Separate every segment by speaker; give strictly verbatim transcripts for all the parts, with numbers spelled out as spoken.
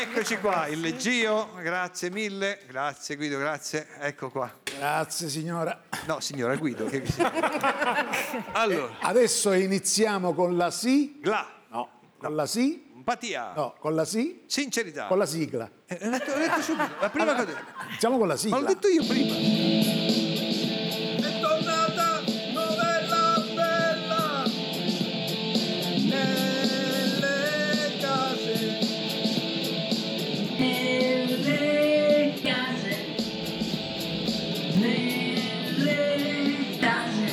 Speaker 1: Eccoci qua, il leggio, grazie mille, grazie Guido, grazie, ecco qua.
Speaker 2: Grazie signora.
Speaker 1: No, signora Guido. Che... allora.
Speaker 2: Adesso iniziamo con la sigla.
Speaker 1: No.
Speaker 2: Con no. la si.
Speaker 1: Empatia.
Speaker 2: No, con la si.
Speaker 1: Sincerità.
Speaker 2: Con la sigla.
Speaker 1: Eh, l'ho detto, l'ho detto subito, la prima
Speaker 2: allora,
Speaker 1: cosa.
Speaker 2: Iniziamo con la sigla.
Speaker 1: Ma l'ho detto io prima.
Speaker 3: È tornata novella bella nelle case.
Speaker 4: Nelle case. Nelle case.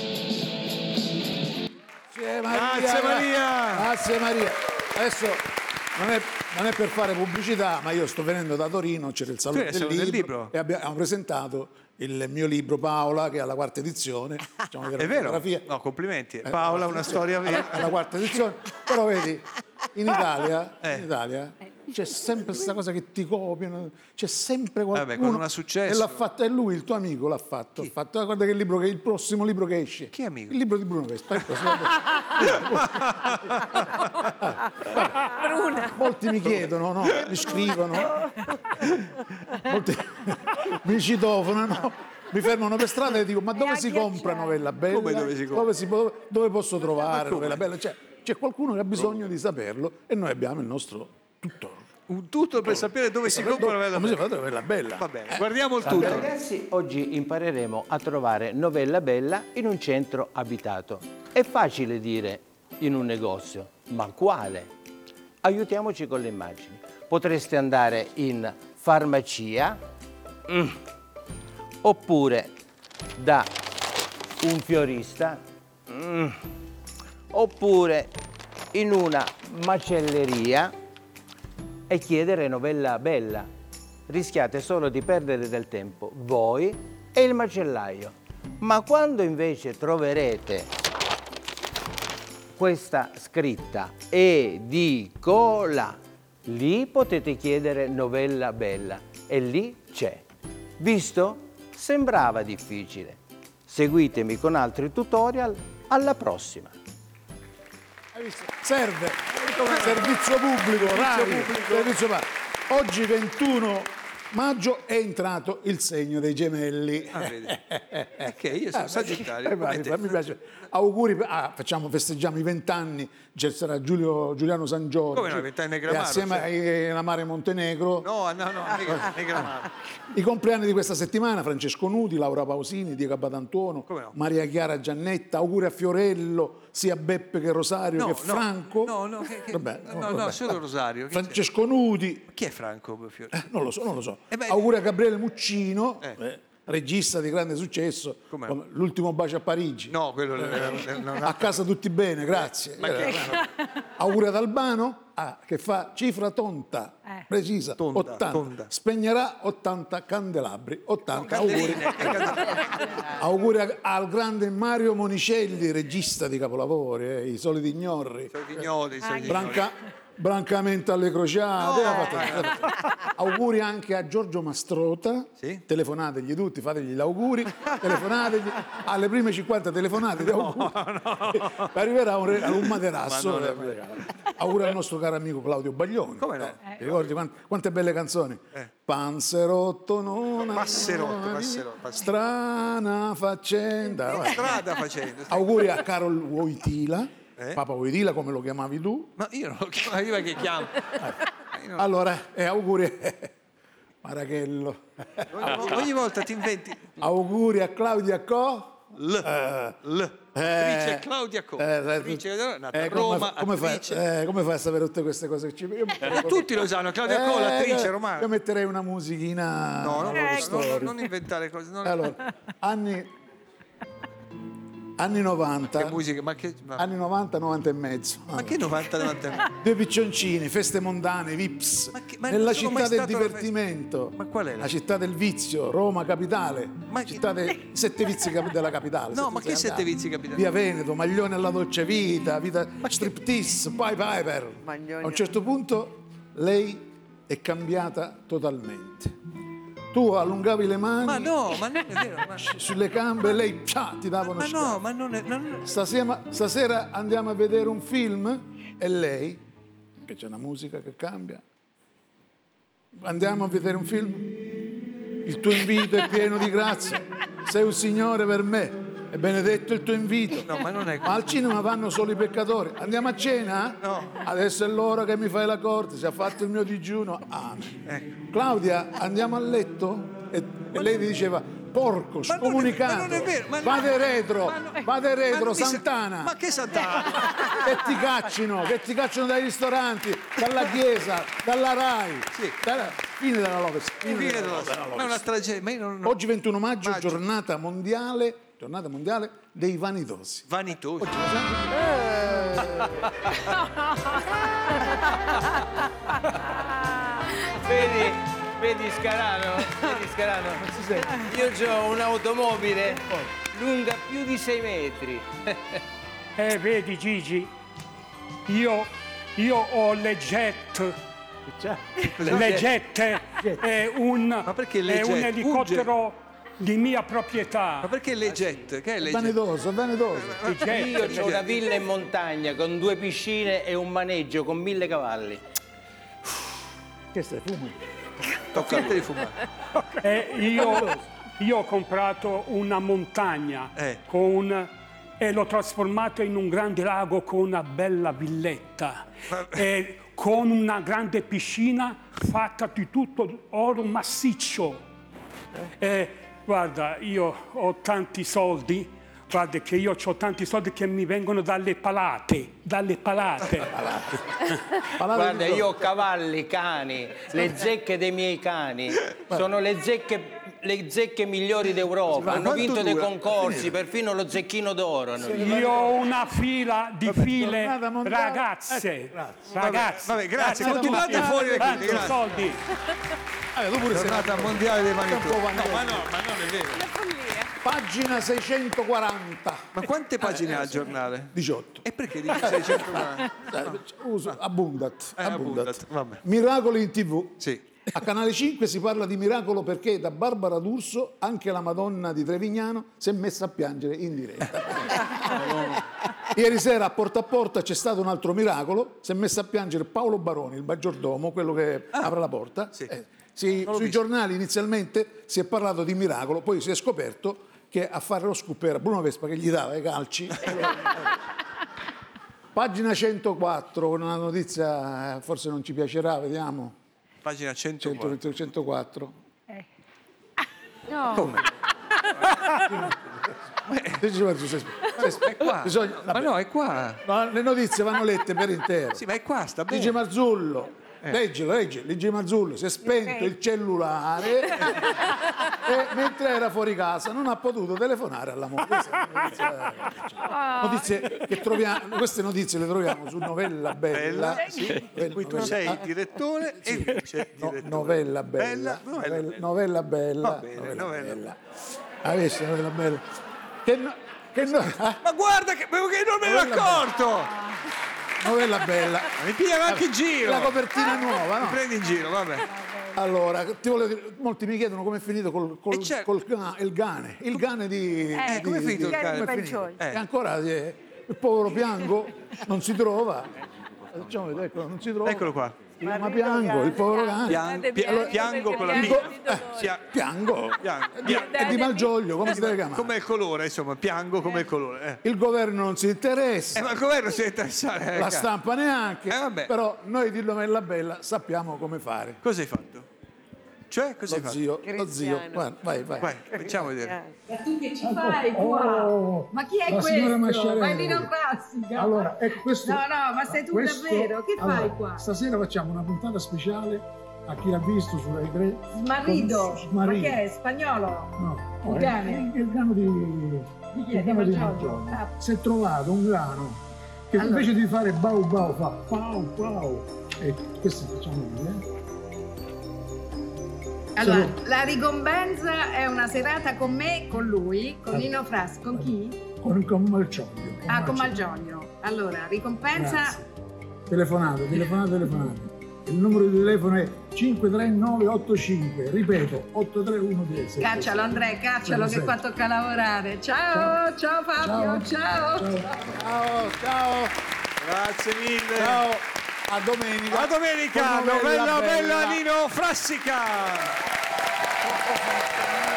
Speaker 2: Grazie Maria.
Speaker 1: Grazie Maria.
Speaker 2: Grazie Maria. Adesso non è, non è per fare pubblicità, ma io sto venendo da Torino, c'era il salone del libro,
Speaker 1: del libro
Speaker 2: e abbiamo presentato il mio libro Paola, che è alla quarta edizione. Diciamo che
Speaker 1: è vero?
Speaker 2: fotografia.
Speaker 1: No, complimenti. Paola, una storia vera.
Speaker 2: Alla, alla quarta edizione. Però vedi, in Italia,
Speaker 1: Eh.
Speaker 2: in Italia c'è sempre questa cosa che ti copiano, c'è sempre qualcuno.
Speaker 1: Vabbè, quando non ha successo.
Speaker 2: E l'ha fatto, è lui, il tuo amico, l'ha fatto. Ha fatto. Guarda che il libro, che è il prossimo libro che esce.
Speaker 1: Chi è amico?
Speaker 2: Il libro di Bruno Vespa.
Speaker 5: Bruna.
Speaker 2: Molti mi chiedono, no? Mi scrivono, molti mi citofonano, mi fermano per strada e dico: ma dove si compra Novella Bella?
Speaker 1: Come dove si compra?
Speaker 2: Dove, si può- dove posso trovare Novella Bella? Cioè, c'è qualcuno che ha bisogno di saperlo e noi abbiamo il nostro tutto.
Speaker 1: Un tutto per sapere dove si compra la novella
Speaker 2: Come si
Speaker 1: bella.
Speaker 2: fa Novella Bella?
Speaker 1: Va bene, guardiamo il
Speaker 6: Salve
Speaker 1: tutto.
Speaker 6: ragazzi, oggi impareremo a trovare Novella Bella in un centro abitato. È facile dire in un negozio, ma quale? Aiutiamoci con le immagini. Potreste andare in farmacia, mm, oppure da un fiorista, mm, oppure in una macelleria e chiedere Novella Bella. Rischiate solo di perdere del tempo voi e il macellaio. Ma quando invece troverete questa scritta edicola, lì potete chiedere Novella Bella e lì c'è. Visto? Sembrava difficile. Seguitemi con altri tutorial. Alla prossima.
Speaker 2: Hai visto? Serve, servizio pubblico, Rai, servizio pubblico. Oggi ventuno maggio è entrato il segno dei gemelli.
Speaker 1: Ah, vedi. Perché io sono
Speaker 2: Ah,
Speaker 1: sagittario.
Speaker 2: eh,
Speaker 1: come te.
Speaker 2: mi piace. Auguri, ah, facciamo, festeggiamo i vent'anni, ci sarà Giulio, Giuliano San Giorgio.
Speaker 1: Come no, i vent'anni
Speaker 2: e
Speaker 1: Negramaro,
Speaker 2: assieme
Speaker 1: cioè.
Speaker 2: a Mare Montenegro.
Speaker 1: No, no, no, Negra- Negramaro.
Speaker 2: I compleanni di questa settimana: Francesco Nuti, Laura Pausini, Diego Abatantuono,
Speaker 1: Come no?
Speaker 2: Maria Chiara Giannetta. Auguri a Fiorello, sia Beppe che Rosario
Speaker 1: No,
Speaker 2: che
Speaker 1: no,
Speaker 2: Franco.
Speaker 1: no, no, che- che-
Speaker 2: Vabbè,
Speaker 1: no, no,
Speaker 2: vabbè.
Speaker 1: solo Rosario. Chi c'è?
Speaker 2: Francesco Nuti.
Speaker 1: Chi è Franco Fiore?
Speaker 2: Eh, non lo so, non lo so.
Speaker 1: Eh beh,
Speaker 2: Auguri a Gabriele Muccino,
Speaker 1: Eh.
Speaker 2: eh, regista di grande successo,
Speaker 1: Com'è?
Speaker 2: come L'ultimo bacio a Parigi.
Speaker 1: No, quello eh, non
Speaker 2: A casa tutti bene, grazie.
Speaker 1: Ma che-
Speaker 2: Eh, Auguri ad Albano, ah, che fa cifra tonta,
Speaker 5: Eh.
Speaker 2: precisa,
Speaker 1: Tonda,
Speaker 2: ottanta.
Speaker 1: tonda.
Speaker 2: Spegnerà ottanta candelabri, ottanta auguri.
Speaker 1: Candeline, eh, candeline.
Speaker 2: Auguri a- al grande Mario Monicelli, regista di capolavori, eh, I soliti ignorri.
Speaker 1: Sono ignoti, sono ignoti.
Speaker 2: Branca- Brancamente alle crociate. ha fatto- Auguri anche a Giorgio Mastrota.
Speaker 1: Sì?
Speaker 2: Telefonategli tutti, fategli gli auguri. Telefonategli alle prime cinquanta telefonate di auguri. Arriverà un, re- un materasso.
Speaker 1: Ma non è
Speaker 2: Auguri al nostro caro amico Claudio Baglioni.
Speaker 1: Come no?
Speaker 2: Eh, ti ricordi quante, quante belle canzoni?
Speaker 1: Eh.
Speaker 2: Panzerotto non
Speaker 1: Passerotto, passerotto, passerotto.
Speaker 2: Strana faccenda. Vabbè.
Speaker 1: Strada facendo.
Speaker 2: Auguri a Carol Wojtyla.
Speaker 1: Eh?
Speaker 2: Papa Wojtyla, come lo chiamavi tu.
Speaker 1: Ma io non lo chiamo, io che chiamo. Io non-
Speaker 2: Allora, e auguri Marachello.
Speaker 1: ogni, ogni volta ti inventi
Speaker 2: Auguri a Claudia Co.
Speaker 1: L, L. Attrice Claudia Co. Attrice nata a
Speaker 2: eh,
Speaker 1: Roma,
Speaker 2: come, come,
Speaker 1: attrice.
Speaker 2: fai, eh, come fai a sapere tutte queste cose? Io,
Speaker 1: Eh, tutti lo sanno, Claudia Co, l'attrice
Speaker 2: io-
Speaker 1: romana.
Speaker 2: Io metterei una musichina.
Speaker 1: No, no,
Speaker 2: proprio
Speaker 1: no, no,
Speaker 2: storica.
Speaker 1: non inventare cose. non-
Speaker 2: Allora, anni, anni novanta.
Speaker 1: Che musica, ma che, ma,
Speaker 2: Anni novanta, novanta e mezzo.
Speaker 1: ma che novanta davanti a me?
Speaker 2: Due piccioncini, feste mondane, Vips,
Speaker 1: Ma che- ma
Speaker 2: nella
Speaker 1: non sono mai
Speaker 2: città del
Speaker 1: stato alla
Speaker 2: divertimento.
Speaker 1: Ma qual è la-
Speaker 2: La città del vizio, Roma capitale.
Speaker 1: Ma che-
Speaker 2: città dei sette vizi cap- della capitale.
Speaker 1: No,
Speaker 2: se tu
Speaker 1: ma
Speaker 2: sei
Speaker 1: che sette
Speaker 2: andato.
Speaker 1: vizi capitali?
Speaker 2: Via Veneto, Maglione alla dolce vita, vita striptease, poi Piper.
Speaker 7: Maglione.
Speaker 2: A un certo punto lei è cambiata totalmente. Tu allungavi le mani
Speaker 1: Ma no, ma non è vero. Ma,
Speaker 2: sulle gambe e lei pcia, ti dava uno
Speaker 1: ma
Speaker 2: schiaffo.
Speaker 1: no, ma non è. non-
Speaker 2: Stasera, stasera andiamo a vedere un film e lei, che c'è una musica che cambia, Andiamo a vedere un film? Il tuo invito è pieno di grazia. Sei un Signore per me. È benedetto il tuo invito.
Speaker 1: No, ma non è
Speaker 2: Ma al cinema vanno solo i peccatori. Andiamo a cena?
Speaker 1: No.
Speaker 2: Adesso è l'ora che mi fai la corte. Si è fatto il mio digiuno. Amen.
Speaker 1: Ecco.
Speaker 2: Claudia, andiamo a letto? E, e lei mi diceva, porco,
Speaker 1: Ma non è-
Speaker 2: scomunicato.
Speaker 1: ma non è vero, ma no.
Speaker 2: Vade retro,
Speaker 1: Ma no-
Speaker 2: vade
Speaker 1: Ma
Speaker 2: retro,
Speaker 1: non mi sa-
Speaker 2: Sant'Ana.
Speaker 1: Ma che Sant'Ana?
Speaker 2: Che ti caccino, che ti caccino dai ristoranti, dalla chiesa, dalla Rai.
Speaker 1: Sì.
Speaker 2: Dalla- fine della Lopez. Fine
Speaker 1: Fine
Speaker 2: della
Speaker 1: della-
Speaker 2: Lopez.
Speaker 1: Ma è una tragedia. Ma io non, non-
Speaker 2: Oggi ventuno maggio,
Speaker 1: Maggio.
Speaker 2: giornata mondiale, giornata mondiale dei vanitosi.
Speaker 1: Vanitoso.
Speaker 6: Vedi, vedi Scarano? Vedi Scarano? Io ho un'automobile lunga più di sei metri.
Speaker 5: Eh, vedi Gigi, io, io ho le jet, le jet è un,
Speaker 1: Ma perché le
Speaker 5: è un
Speaker 1: jet?
Speaker 5: elicottero di mia proprietà.
Speaker 1: Ma perché le jet? Che è le jet?
Speaker 2: Vanitoso, vanitoso.
Speaker 5: Di jet.
Speaker 6: Io ho una villa in montagna con due piscine e un maneggio con mille cavalli.
Speaker 2: Che stai fumi?
Speaker 1: Tocca a te di fumare.
Speaker 5: Eh, io, io ho comprato una montagna
Speaker 1: Eh.
Speaker 5: con, e l'ho trasformata in un grande lago con una bella villetta.
Speaker 1: Ma-
Speaker 5: E con una grande piscina fatta di tutto oro massiccio. Eh, guarda, io ho tanti soldi, guarda che io ho tanti soldi che mi vengono dalle palate, dalle palate.
Speaker 6: Guarda, io ho cavalli, cani, le zecche dei miei cani. Sono le zecche, le zecche migliori d'Europa. Hanno
Speaker 1: quanto
Speaker 6: vinto dei
Speaker 1: dura?
Speaker 6: concorsi, perfino lo zecchino d'oro. hanno vinto.
Speaker 5: Io ho una fila di file
Speaker 2: tornata mondiale.
Speaker 5: ragazze,
Speaker 2: Eh, grazie.
Speaker 5: ragazze.
Speaker 1: Vabbè, grazie,
Speaker 5: a
Speaker 1: continuate
Speaker 5: tutti.
Speaker 1: fuori da qui,
Speaker 5: Tanti
Speaker 1: grazie.
Speaker 5: soldi.
Speaker 2: Eh, tu pure sei
Speaker 1: Giornata mondiale dei vanitosi.
Speaker 2: un po'
Speaker 1: No, ma no, ma non è vero.
Speaker 2: Pagina seicentoquaranta.
Speaker 1: Ma quante pagine ha il giornale?
Speaker 2: diciotto.
Speaker 1: E perché dici seicentoquaranta?
Speaker 2: Eh, uso Abundat.
Speaker 1: Eh, Abundat, vabbè.
Speaker 2: Miracoli in tivù.
Speaker 1: Sì.
Speaker 2: A Canale cinque si parla di miracolo perché da Barbara D'Urso anche la Madonna di Trevignano si è messa a piangere in diretta. Ieri sera a Porta a Porta c'è stato un altro miracolo, si è messo a piangere Paolo Baroni, il maggiordomo, quello che apre la porta.
Speaker 1: sì.
Speaker 2: Eh, si-
Speaker 1: Non l'ho
Speaker 2: sui
Speaker 1: visto.
Speaker 2: giornali inizialmente si è parlato di miracolo, poi si è scoperto che a fare lo scoop era Bruno Vespa che gli dava i calci. Pagina centoquattro, con una notizia eh, forse non ci piacerà, vediamo.
Speaker 1: Pagina cento.
Speaker 2: cento, centoquattro.
Speaker 1: Come?
Speaker 2: Dici, guarda, sei- sei-
Speaker 1: È qua.
Speaker 2: bisogna-
Speaker 1: Ma no, è qua.
Speaker 2: no, le notizie vanno lette per intero.
Speaker 1: Sì, ma è qua, sta
Speaker 2: Luigi
Speaker 1: bene.
Speaker 2: Marzullo, leggilo, leggi, Luigi Marzullo si è spento il cellulare e mentre era fuori casa non ha potuto telefonare alla moglie. Questa è una notizia- Notizie che troviamo, queste notizie le troviamo su Novella Bella.
Speaker 1: Bella, sì.
Speaker 2: Novella-
Speaker 1: Qui tu
Speaker 2: Novella-
Speaker 1: sei
Speaker 2: ah,
Speaker 1: il direttore e lui c'è il
Speaker 2: no,
Speaker 1: direttore.
Speaker 2: Novella Bella.
Speaker 1: Bella, novella
Speaker 2: Novella,
Speaker 1: bella.
Speaker 2: novella Bella.
Speaker 1: Va bene, novella.
Speaker 2: Hai visto Novella Bella? Che, no- che no- ah,
Speaker 1: Ma guarda che, che non me ne ero accorto!
Speaker 2: Novella Bella.
Speaker 1: Mi pigliano anche in giro.
Speaker 2: La copertina nuova,
Speaker 1: Mi
Speaker 2: no?
Speaker 1: prendi in giro, vabbè.
Speaker 2: Allora, ti volevo dire, molti mi chiedono come è finito col, col,
Speaker 1: E certo.
Speaker 2: col ga- il Gane, il Gane di...
Speaker 1: Eh, come è
Speaker 2: di-
Speaker 1: finito il
Speaker 2: di-
Speaker 1: Gane?
Speaker 2: come è
Speaker 7: Pancioni.
Speaker 2: finito?
Speaker 1: Eh.
Speaker 2: E ancora eh, il povero Piango non si trova. Facciamo vedere, eccolo, non si trova.
Speaker 1: Eccolo qua.
Speaker 2: Si chiama Piango, il povero Gane.
Speaker 1: Pian-
Speaker 7: Guardate,
Speaker 1: pi-
Speaker 7: piango
Speaker 1: piango
Speaker 7: perché
Speaker 1: con la
Speaker 7: mi
Speaker 1: P.
Speaker 7: piango di dolore.
Speaker 1: Sia-
Speaker 2: Piango.
Speaker 1: Piango.
Speaker 2: È di, è di Malgioglio, come si deve chiamare?
Speaker 1: Com'è il colore, insomma, piango come il colore. Eh.
Speaker 2: Il governo non si interessa,
Speaker 1: Eh, ma il governo si deve interessare. eh,
Speaker 2: la
Speaker 1: ca-
Speaker 2: stampa neanche,
Speaker 1: Eh, vabbè.
Speaker 2: però noi di Novella Bella sappiamo come fare.
Speaker 1: Cosa hai fatto? Cioè, cosa hai
Speaker 2: Lo
Speaker 1: fatto?
Speaker 2: zio, lo zio,
Speaker 7: Cristiano.
Speaker 2: guarda, vai, vai.
Speaker 1: Vai, facciamo vedere.
Speaker 7: Ma tu che ci fai qua? Ma chi è
Speaker 2: la signora
Speaker 7: questo?
Speaker 2: Masciarelli.
Speaker 7: Vai vino classica.
Speaker 2: Allora, ecco, questo,
Speaker 7: No, no, ma sei tu
Speaker 2: questo-
Speaker 7: davvero? Che fai
Speaker 2: allora,
Speaker 7: qua?
Speaker 2: Stasera facciamo una puntata speciale a chi l'ha visto su Rai tre.
Speaker 7: Smarrido.
Speaker 2: con- Smarrido.
Speaker 7: Ma che è? Spagnolo?
Speaker 2: No,
Speaker 7: Un
Speaker 2: è-
Speaker 7: cane?
Speaker 2: È il grano di,
Speaker 7: Di chi è?
Speaker 2: il grano
Speaker 7: Di
Speaker 2: di
Speaker 7: Malgioglio?
Speaker 2: Malgioglio.
Speaker 7: Ah.
Speaker 2: Si è trovato un grano che
Speaker 7: Allora.
Speaker 2: invece di fare bau bau fa pau pau. E questo facciamo vedere.
Speaker 7: Allora, la ricompensa è una serata con me, con lui, con Nino Fras. Con chi?
Speaker 2: Con, con Malgioglio.
Speaker 7: Ah, con Malgioglio. Allora, ricompensa...
Speaker 2: Grazie. Telefonate, telefonate, telefonate. Il numero di telefono è cinque tre nove otto cinque, ripeto, otto tre uno uno zero.
Speaker 7: Caccialo Andrea, caccialo che qua tocca lavorare. Ciao, ciao, Fabio, ciao.
Speaker 2: Ciao, ciao,
Speaker 1: Grazie mille.
Speaker 2: ciao. A domenica.
Speaker 1: A domenica,
Speaker 2: Con Novella
Speaker 1: bella, bella,
Speaker 2: Bella.
Speaker 1: Nino. Frassica.